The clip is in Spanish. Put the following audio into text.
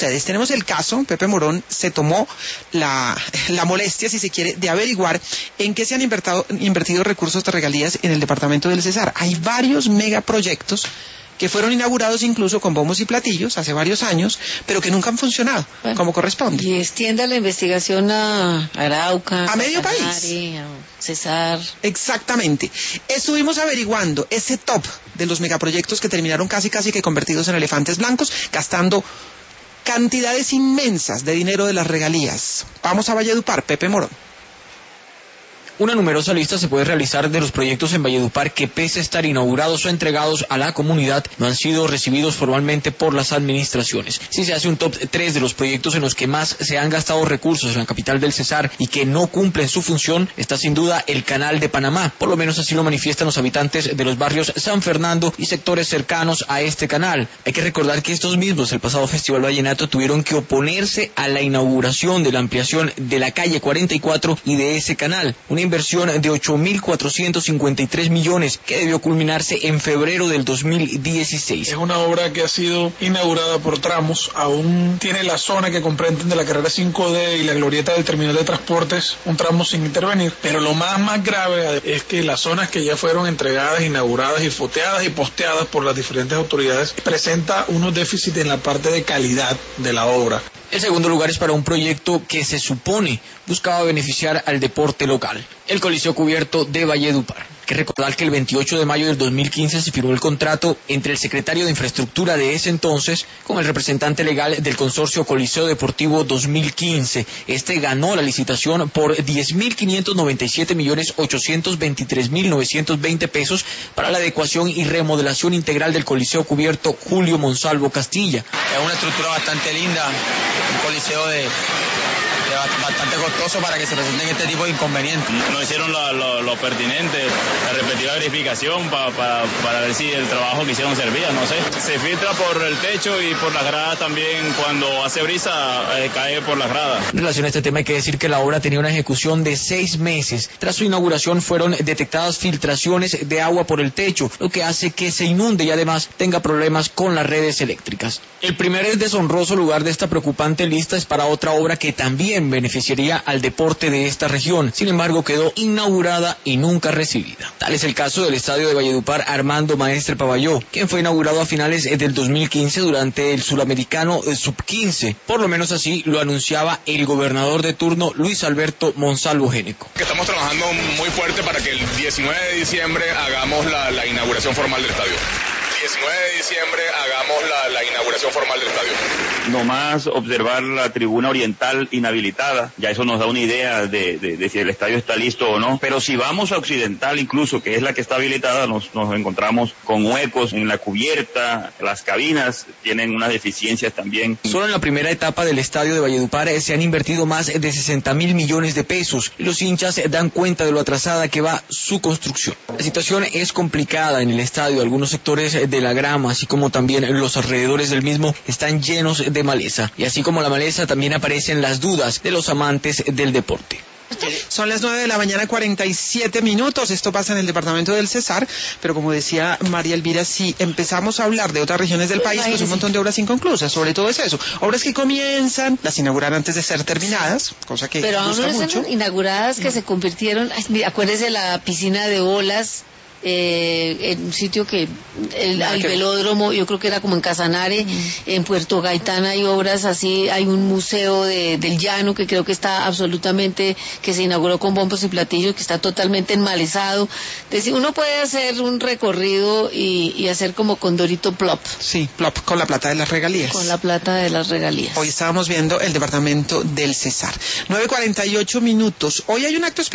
ustedes. Tenemos el caso, Pepe Morón se tomó la molestia, si se quiere, de averiguar en qué se han invertido recursos de regalías en el departamento del Cesar. Hay varios megaproyectos que fueron inaugurados incluso con bombos y platillos hace varios años, pero que nunca han funcionado como corresponde. Y extienda la investigación a Arauca, a medio país, a Cesar. Exactamente. Estuvimos averiguando ese top de los megaproyectos que terminaron casi que convertidos en elefantes blancos, gastando cantidades inmensas de dinero de las regalías. Vamos a Valledupar, Pepe Morón. Una numerosa lista se puede realizar de los proyectos en Valledupar que, pese a estar inaugurados o entregados a la comunidad, no han sido recibidos formalmente por las administraciones. Si se hace un top 3 de los proyectos en los que más se han gastado recursos en la capital del Cesar y que no cumplen su función, está sin duda el Canal de Panamá. Por lo menos así lo manifiestan los habitantes de los barrios San Fernando y sectores cercanos a este canal. Hay que recordar que estos mismos, el pasado Festival Vallenato, tuvieron que oponerse a la inauguración de la ampliación de la calle 44 y de ese canal. Una inversión de 8.453 millones que debió culminarse en febrero del 2016. Es una obra que ha sido inaugurada por tramos, aún tiene la zona que comprenden de la carrera 5D y la glorieta del terminal de transportes, un tramo sin intervenir, pero lo más grave es que las zonas que ya fueron entregadas, inauguradas y foteadas y posteadas por las diferentes autoridades presenta unos déficits en la parte de calidad de la obra. El segundo lugar es para un proyecto que se supone buscaba beneficiar al deporte local, el Coliseo Cubierto de Valledupar. Hay que recordar que el 28 de mayo del 2015 se firmó el contrato entre el secretario de Infraestructura de ese entonces con el representante legal del consorcio Coliseo Deportivo 2015. Este ganó la licitación por 10.597.823.920 pesos para la adecuación y remodelación integral del Coliseo Cubierto Julio Monsalvo Castilla. Es una estructura bastante linda, un coliseo bastante costoso para que se presenten este tipo de inconvenientes. No hicieron lo pertinente, la respectiva verificación para ver si el trabajo que hicieron servía, no sé. Se filtra por el techo y por las gradas también, cuando hace brisa cae por las gradas. En relación a este tema hay que decir que la obra tenía una ejecución de 6 meses. Tras su inauguración fueron detectadas filtraciones de agua por el techo, lo que hace que se inunde y además tenga problemas con las redes eléctricas. El primer deshonroso lugar de esta preocupante lista es para otra obra que también beneficiaría al deporte de esta región. Sin embargo, quedó inaugurada y nunca recibida. Tal es el caso del estadio de Valledupar Armando Maestre Pavalló, quien fue inaugurado a finales del 2015 durante el Suramericano Sub-15. Por lo menos así lo anunciaba el gobernador de turno, Luis Alberto Monsalvo Géneco. Estamos trabajando muy fuerte para que el 19 de diciembre hagamos la inauguración formal del estadio. 19 de diciembre hagamos la inauguración formal del estadio. Nomás observar la tribuna oriental inhabilitada, ya eso nos da una idea de si el estadio está listo o no. Pero si vamos a occidental incluso, que es la que está habilitada, nos encontramos con huecos en la cubierta, las cabinas tienen unas deficiencias también. Solo en la primera etapa del estadio de Valledupar se han invertido más de 60.000 millones de pesos y los hinchas dan cuenta de lo atrasada que va su construcción. La situación es complicada en el estadio, algunos sectores de la grama, así como también los alrededores del mismo, están llenos de maleza. Y así como la maleza, también aparecen las dudas de los amantes del deporte. Son las 9 de la mañana, 47 minutos. Esto pasa en el departamento del Cesar, pero como decía María Elvira, si empezamos a hablar de otras regiones del país, pues un montón de obras inconclusas. Sobre todo es eso. Obras que comienzan, las inauguran antes de ser terminadas, cosa que pero gusta aún no mucho. Están inauguradas, que se convirtieron, acuérdese la piscina de olas, en un sitio que el velódromo, yo creo que era como en Casanare, en Puerto Gaitán hay obras así, hay un museo del llano que creo que está absolutamente, que se inauguró con bombos y platillos, que está totalmente enmalezado. Entonces uno puede hacer un recorrido y hacer como Condorito Plop. Sí, Plop, con la plata de las regalías. Con la plata de las regalías. Hoy estábamos viendo el departamento del Cesar. 9:48 minutos. Hoy hay un acto especial